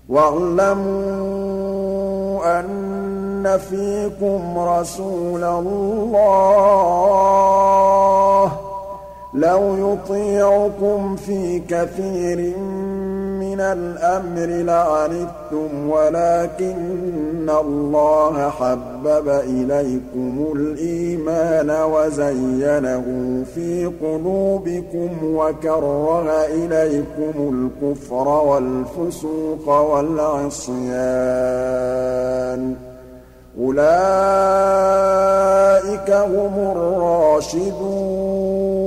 وَاعْلَمُوا أَنَّ فِيكُمْ رَسُولَ اللَّهِ لَوْ يُطِيعُكُمْ فِي كَثِيرٍ مِّنَ الْأَمْرِ لَعَنِتُّمْ وَلَٰكِنَّ اللَّهَ حَبَّبَ إِلَيْكُمُ الْإِيمَانَ وَزَيَّنَهُ فِي قُلُوبِكُمْ وَكَرَّهَ إِلَيْكُمُ الْكُفْرَ وَالْفُسُوقَ وَالْعِصْيَانَ ۚ أُولَٰئِكَ هُمُ الرَّاشِدُونَ